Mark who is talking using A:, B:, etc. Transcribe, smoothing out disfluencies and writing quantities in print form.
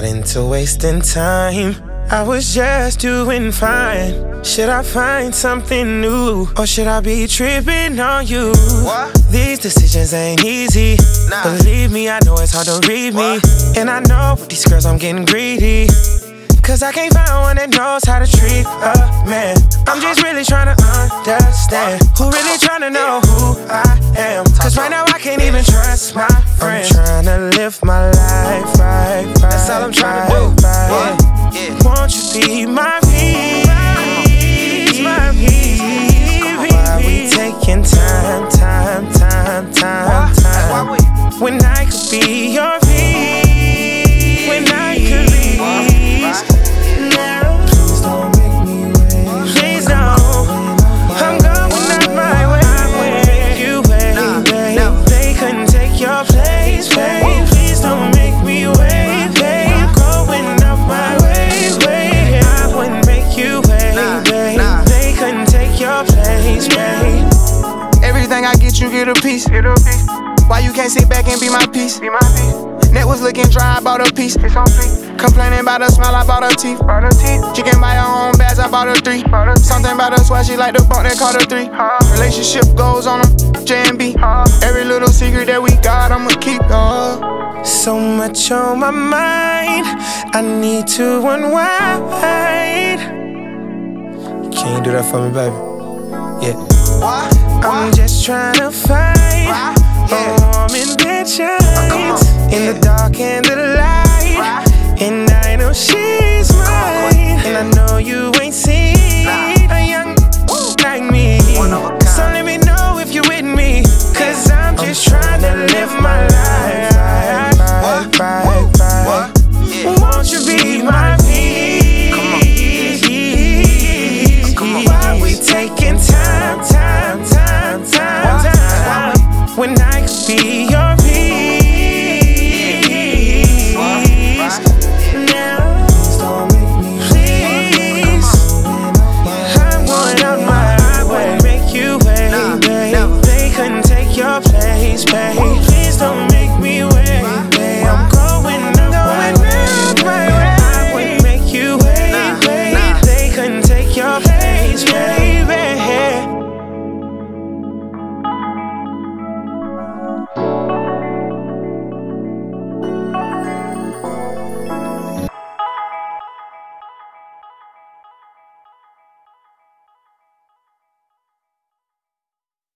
A: got into wasting time. I was just doing fine. Should I find something new, or should I be tripping on you?
B: What?
A: These decisions ain't easy.
B: Nah.
A: Believe me, I know it's hard to read me. And I know with these girls I'm getting greedy, cause I can't find one that knows how to treat a man. I'm just really trying to understand who really trying to know who I am. Cause right now I can't even trust my friends. I'm trying to live my life right. That's all I'm trying to do.
B: Yeah.
A: Won't you be my peace, my peace? Why we taking time, when I could be your peace, when I could be now. Please don't make me wait. Please don't. I'm going out my way. Make you wait, babe. They couldn't take your place, babe. Please don't make me wait, babe. Going out my way, babe. I wouldn't make you wait, babe. They couldn't take your place, babe.
B: Everything I get, you get a piece. Why you can't sit back and be my piece? Net was looking dry, I bought a piece. Complaining about the smell, I bought her teeth. She can buy her own bags, I bought her 3. Something about her swag, she like the bump, they called her 3. Relationship goes on J&B. Every little secret that we got, I'ma keep.
A: So much on my mind, I need to unwind. Can you do that for me, baby? Yeah. I'm just trying to find a warm intentions in the dark and the light, and I know she's mine, and I know you ain't seen